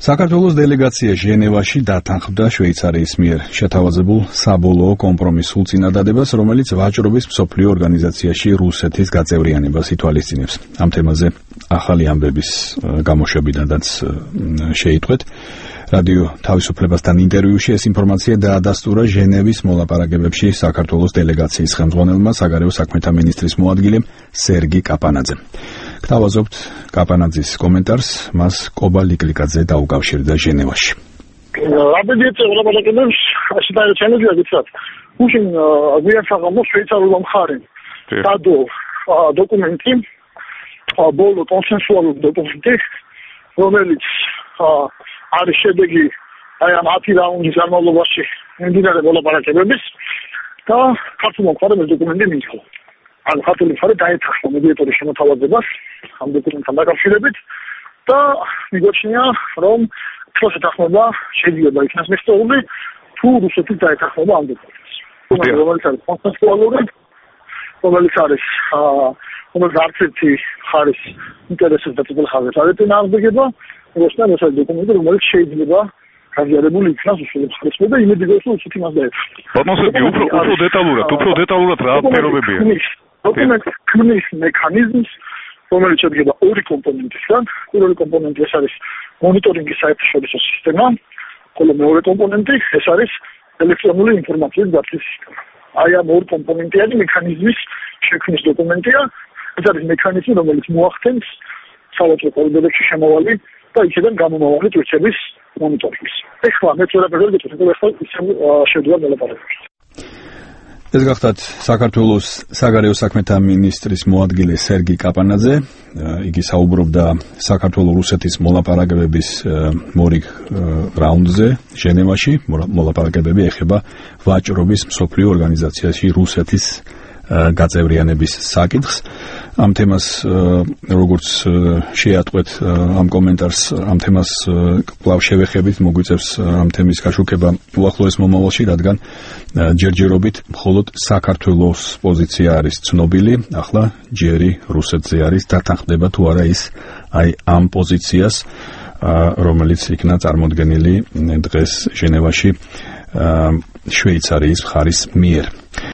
საქართველოს დელეგაცია ჟენევაში დათანხმდა შვეიცარიის მიერ შეთავაზებულ საბოლოო კომპრომისულ წინადადებას, რომელიც ვაჭრობის მსოფლიო ორგანიზაციაში რუსეთის გაწევრიანებას ითვალისწინებს. ამ თემაზე ახალი ამბების გამოშვებიდანაც შეიტყვეთ. რადიო თავისუფლებასთან ინტერვიუში ეს ინფორმაცია დაადასტურა ჟენევის მოლაპარაკებებში საქართველოს დელეგაციის ხელმძღვანელმა საგარეო საქმეთა მინისტრის მოადგილემ სერგი კაპანაძემ. გთავაზობთ კაპანაძის კომენტარს, მას კობა ლიკლიკაძე დაუკავშირდა ჟენევაში. Აბედიეთე მოლაპარაკებებს ასეთაი ჩანადია გიცათ. უშინ გვიახსნა შვეიცარიულმა მხარემ დადო დოკუმენტი, ბოლო კონსენსუალური დოკუმენტი, რომელიც არის შედეგი აი ამ 10 რაუნდის განმავლობაში მიმდინარე მოლაპარაკებების და ქართულმა მხარემ ეს დოკუმენტი მიიღო. ან ქართული მხარე დაეთანხმა მედიატორის შემოთავაზებას ამ დოკუმენტთან დაკავშირებით და მიგოჩნია, რომ თქოს ეთანხმება შეიძლება იქნას მიღწეული თუ რუსეთის დაეთანხმება ამ დოკუმენტს. რომელიც არის კონსენსუალური, რომელიც არის რომელიც არც ერთი მხარის ინტერესებს და წითელ ხაზებს არ ეწინააღმდეგება, მიგოჩნია ეს არის დოკუმენტი, რომელიც შეიძლება გაზიარებული იქნას უშუალო მხარესმე და იმედი გვაქვს, რომ რუსეთი მას დაეთანხმება. ბატონსები, უფრო დეტალურად რა პირობებია? დოკუმენტი ქმნის მექანიზმს, რომელიც შედგება ორი კომპონენტისგან. პირველი კომპონენტი ეს არის მონიტორინგის საერთაშორისო სისტემა, ხოლო მეორე კომპონენტი ეს არის ელექტრონული ინფორმაციის გაცვლის სისტემა. აი ამ ორ კომპონენტიანი მექანიზმის შექმნის დოკუმენტია. ეს არის მექანიზმი, რომელიც მოახდენს სავაჭრო კორიდორებში შემავალი და იქიდან გამომავალი ტვირთების მონიტორინგს. ეხლა მეც ვერაფერს ვერ გეტყვით, ეხლა ისევ შევდივარ მოლაპარაკებაში. ეს გახლავთ საქართველოს საგარეო საქმეთა მინისტრის მოადგილე სერგი კაპანაძე. იგი საუბრობდა საქართველოს-რუსეთის მოლაპარაკებების მორიგ რაუნდზე ჟენევაში. მოლაპარაკებები ეხება ვაჭრობის მსოფლიო ორგანიზაციაში რუსეთის გაწევრიანების საკითხს. ამ თემას როგორც შეატყვეთ ამ კომენტარს, ამ თემას კვლავ შევეხებით, მოგვიწევს ამ თემის გაშუქება უახლოეს მომავალში, რადგან ჯერჯერობით მხოლოდ საქართველოს პოზიცია არის ცნობილი, ახლა ჯერი რუსეთზე არის დათანხმდება თუ არა ის აი ამ პოზიციას, რომელიც იქნა წარმოდგენილი დღეს ჟენევაში შვეიცარიის მხარის მიერ.